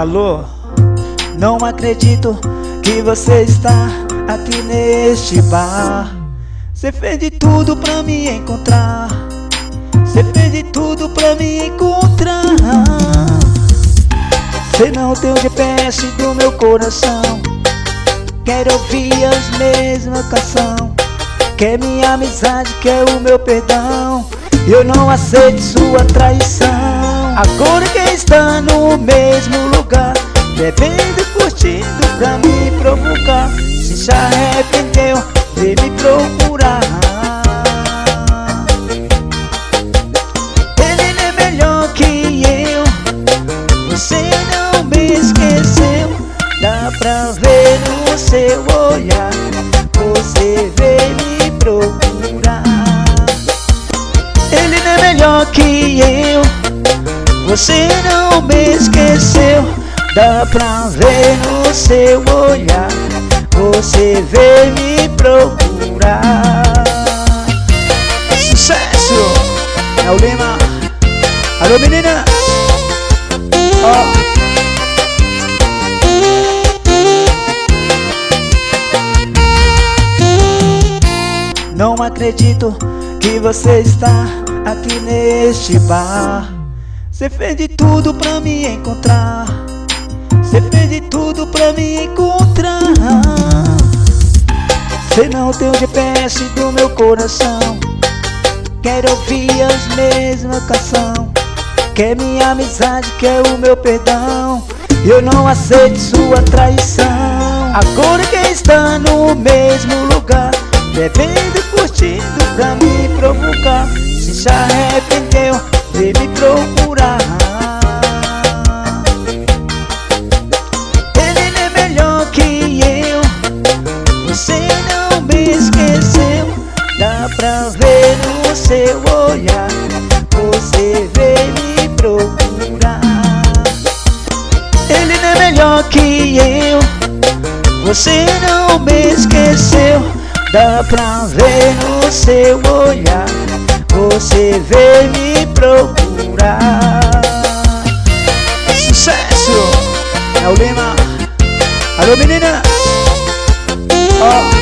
Alô? Não acredito que você está aqui neste bar. Você fez de tudo pra me encontrar. Você fez de tudo pra me encontrar. Você não tem o GPS do meu coração. Quer ouvir as mesmas canções. Quer minha amizade, quer o meu perdão. Eu não aceito sua traição. Agora quem está no mesmo lugar, bebendo e curtindo pra me provocar, se já arrependeu de me procurar. Ele não é melhor que eu. Você não me esqueceu. Dá pra ver no seu olhar. Você veio me procurar. Ele não é melhor que eu. Você não me esqueceu. Dá pra ver no seu olhar. Você veio me procurar. Sucesso! É o Lima. Alô, meninas! Ó. Não acredito que você está aqui neste bar. Você fez de tudo pra me encontrar. Você fez de tudo pra me encontrar. Você não tem o GPS do meu coração. Quer ouvir as mesmas canções. Quer minha amizade, quer o meu perdão. Eu não aceito sua traição. Agora quem está no mesmo lugar, bebendo e curtindo pra me provocar, se já arrependeu de me procurar. Ele não é melhor que eu. Você não me esqueceu. Dá pra ver no seu olhar. Você veio me procurar. Ele não é melhor que eu. Você não me esqueceu. Dá pra ver no seu olhar. Você veio me procurar. Sucesso! É o Lima. Alô, meninas! Ó.